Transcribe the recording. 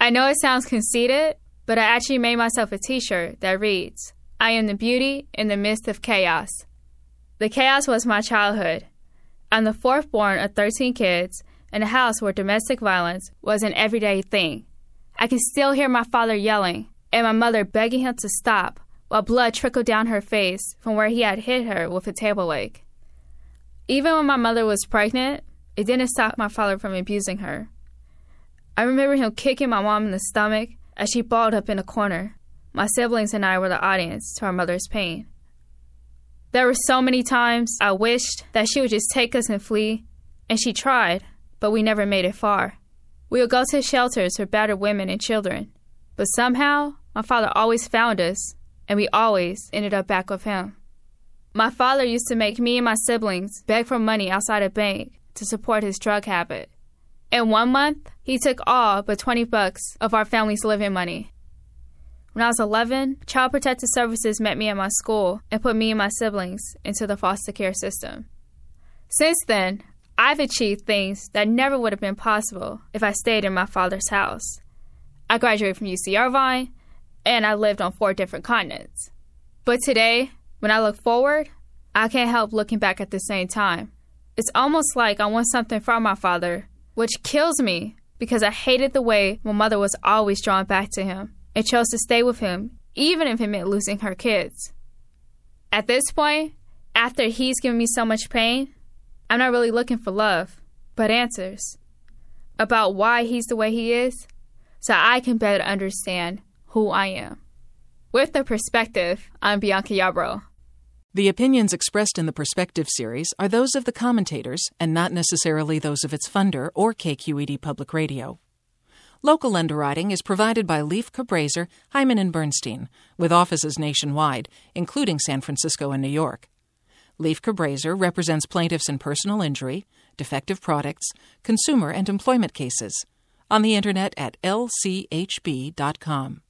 I know it sounds conceited, but I actually made myself a t-shirt that reads, "I am the beauty in the midst of chaos." The chaos was my childhood. I'm the fourth born of 13 kids in a house where domestic violence was an everyday thing. I can still hear my father yelling and my mother begging him to stop while blood trickled down her face from where he had hit her with a table leg. Even when my mother was pregnant, it didn't stop my father from abusing her. I remember him kicking my mom in the stomach as she balled up in a corner. My siblings and I were the audience to our mother's pain. There were so many times I wished that she would just take us and flee, and she tried, but we never made it far. We would go to shelters for battered women and children, but somehow my father always found us, and we always ended up back with him. My father used to make me and my siblings beg for money outside a bank to support his drug habit. In 1 month, he took all but $20 of our family's living money. When I was 11, Child Protective Services met me at my school and put me and my siblings into the foster care system. Since then, I've achieved things that never would have been possible if I stayed in my father's house. I graduated from UC Irvine, and I lived on 4 different continents. But today, when I look forward, I can't help looking back at the same time. It's almost like I want something from my father, which kills me because I hated the way my mother was always drawn back to him and chose to stay with him, even if it meant losing her kids. At this point, after he's given me so much pain, I'm not really looking for love, but answers about why he's the way he is, so I can better understand who I am. With The Perspective, I'm Bianca Yarbrough. The opinions expressed in the Perspective series are those of the commentators and not necessarily those of its funder or KQED Public Radio. Local underwriting is provided by Leif Cabraser, Hyman & Bernstein, with offices nationwide, including San Francisco and New York. Leif Cabraser represents plaintiffs in personal injury, defective products, consumer and employment cases. On the Internet at lchb.com.